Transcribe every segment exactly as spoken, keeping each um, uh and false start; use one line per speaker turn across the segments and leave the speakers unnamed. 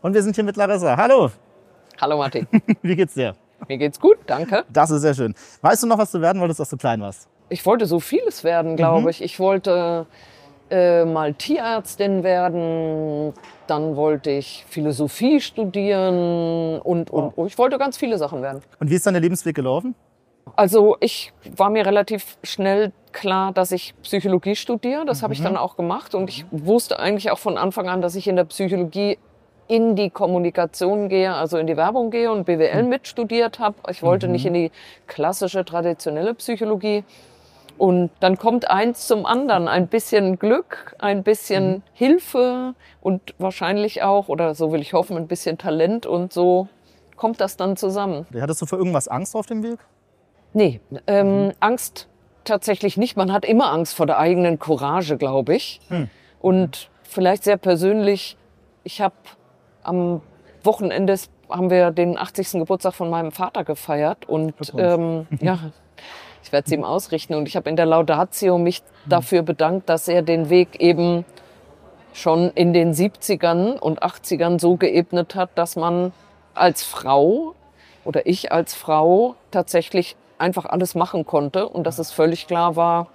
Und wir sind hier mit Larissa. Hallo.
Hallo Martin.
Wie geht's dir?
Mir geht's gut, danke.
Das ist sehr schön. Weißt du noch, was du werden wolltest, als du klein warst?
Ich wollte so vieles werden, glaube
Mhm.
ich. Ich wollte äh, mal Tierärztin werden, dann wollte ich Philosophie studieren und, und oh. ich wollte ganz viele Sachen werden.
Und wie ist dein Lebensweg gelaufen?
Also ich war mir relativ schnell klar, dass ich Psychologie studiere. Das
Mhm.
habe ich dann auch gemacht. Und ich wusste eigentlich auch von Anfang an, dass ich in der Psychologie in die Kommunikation gehe, also in die Werbung gehe und B W L mitstudiert habe. Ich wollte
Mhm.
nicht in die klassische, traditionelle Psychologie. Und dann kommt eins zum anderen. Ein bisschen Glück, ein bisschen mhm. Hilfe und wahrscheinlich auch, oder so will ich hoffen, ein bisschen Talent. Und so kommt das dann zusammen.
Hattest du vor irgendwas Angst auf dem Weg?
Nee, ähm,
Mhm.
Angst tatsächlich nicht. Man hat immer Angst vor der eigenen Courage, glaube ich.
Mhm.
Und vielleicht sehr persönlich, ich habe am Wochenende haben wir den achtzigsten Geburtstag von meinem Vater gefeiert. Und ähm, ja, ich werde es ihm ausrichten. Und ich habe in der Laudatio mich mhm. dafür bedankt, dass er den Weg eben schon in den siebzigern und achtzigern so geebnet hat, dass man als Frau oder ich als Frau tatsächlich einfach alles machen konnte und dass es völlig klar war,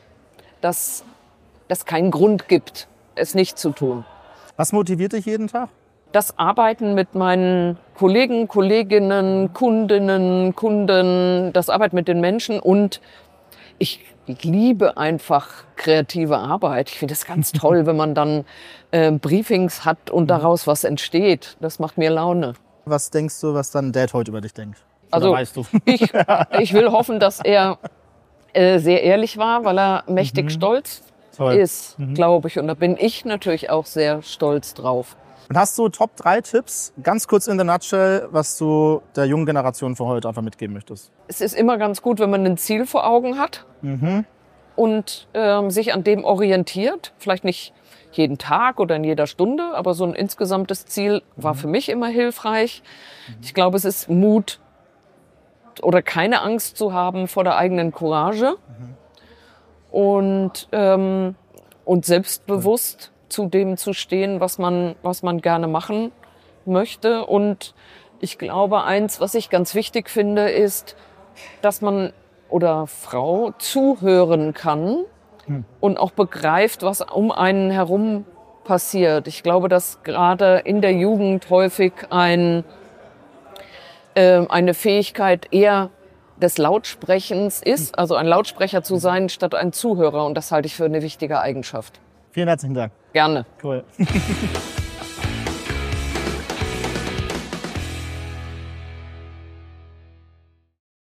dass es keinen Grund gibt, es nicht zu tun.
Was motiviert dich jeden Tag?
Das Arbeiten mit meinen Kollegen, Kolleginnen, Kundinnen, Kunden, das Arbeiten mit den Menschen und ich liebe einfach kreative Arbeit. Ich finde es ganz toll, wenn man dann äh, Briefings hat und daraus was entsteht. Das macht mir Laune.
Was denkst du, was dein Dad heute über dich denkt?
Also
Oder weißt du?
ich, ich will hoffen, dass er äh, sehr ehrlich war, weil er mächtig
Mhm.
stolz
Toll.
ist,
Mhm.
glaube ich. Und da bin ich natürlich auch sehr stolz drauf.
Und hast du Top drei Tipps, ganz kurz in der Nutshell, was du der jungen Generation für heute einfach mitgeben möchtest?
Es ist immer ganz gut, wenn man ein Ziel vor Augen hat
Mhm.
und ähm, sich an dem orientiert. Vielleicht nicht jeden Tag oder in jeder Stunde, aber so ein insgesamtes Ziel war für mich immer hilfreich. Ich glaube, es ist Mut oder keine Angst zu haben vor der eigenen Courage mhm. und, ähm, und selbstbewusst mhm. zu dem zu stehen, was man, was man gerne machen möchte. Und ich glaube, eins, was ich ganz wichtig finde, ist, dass man oder Frau zuhören kann mhm. und auch begreift, was um einen herum passiert. Ich glaube, dass gerade in der Jugend häufig ein eine Fähigkeit eher des Lautsprechens ist, also ein Lautsprecher zu sein, statt ein Zuhörer. Und das halte ich für eine wichtige Eigenschaft.
Vielen herzlichen Dank.
Gerne.
Cool.